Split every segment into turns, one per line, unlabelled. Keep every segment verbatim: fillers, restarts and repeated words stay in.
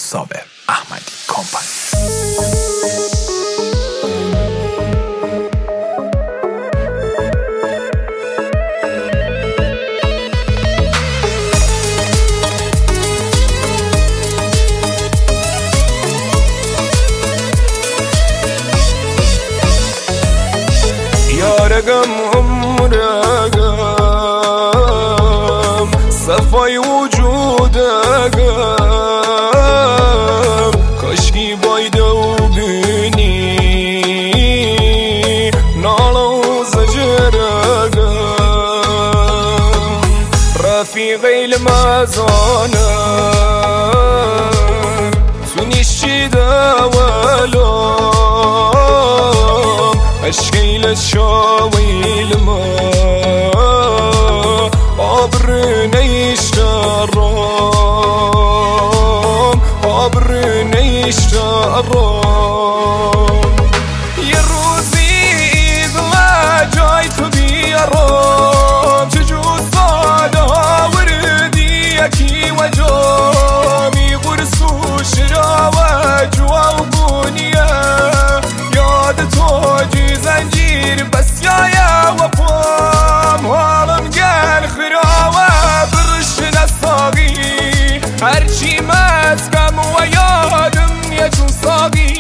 صابر احمدی کامپانی.
رقم هم رقم صفای وجودم کاشکی بایده و بینی نالا و زجرگم رفیقی لمزانم تو نیشیده ولام عشقی لشاویل ما عبرنیش ترام عبرنیش ترام یه روزی دلا جای تو بیارم چجور ساده وردی یکی و جامی قرصوش را و جوا و بونیه یاد تو زنجیر بس يايا وفام هالم قال خراوة برش نصاقي هرشي ماسكم ويادم يجو صاقي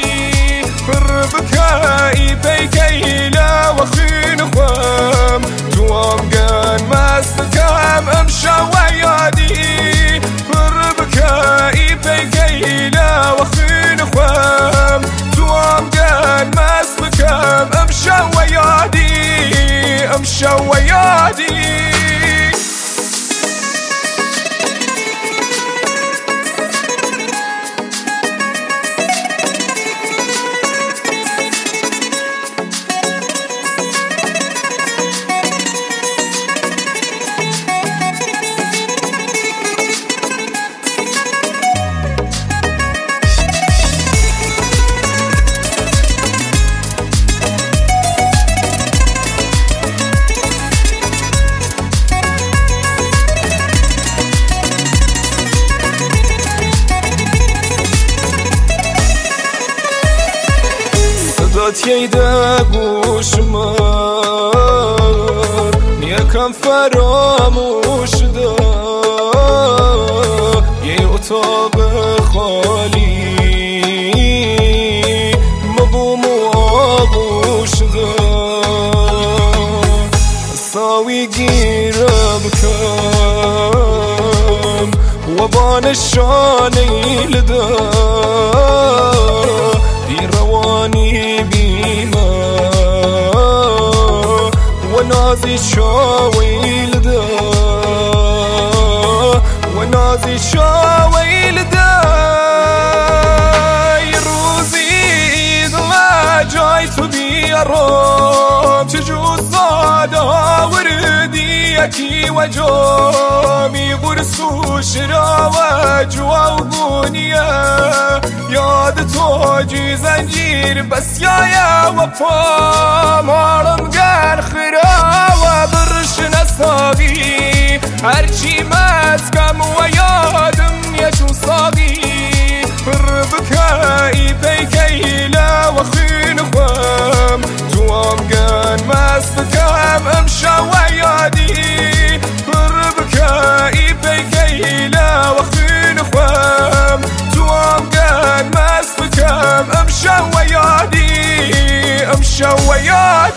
بربكاي بيكيلا وخين خوام دوام قال ماسكم امشى ويادي بربكاي بيكيلا وخين خوام دوام قال ماسكم امشى ويادي امشى ويادي ییده گوش من یکم فراموش ده یه اتاق خالی مبوم و آغوش ده ساوی گیرم کم و بانشان ایلده دی روانی بیما و نازی شاویل دا و نازی شاویل دا ی روزی دلا جای تو بیارم چجور ساده وردی یکی و جامی قرصوش را و جوا و بونیه یاد تو جی زنجیر بس یایا وفام هالم قال خراوة برش نصاقي هرشي ماسكم ويادم يشو صاقي بربكاي بيكيلا وخين خوام دوام قال ماسكم امشى ويادي بربكاي بيكيلا وخين خوام دوام قال ماسكم امشى ويادي امشى ويادي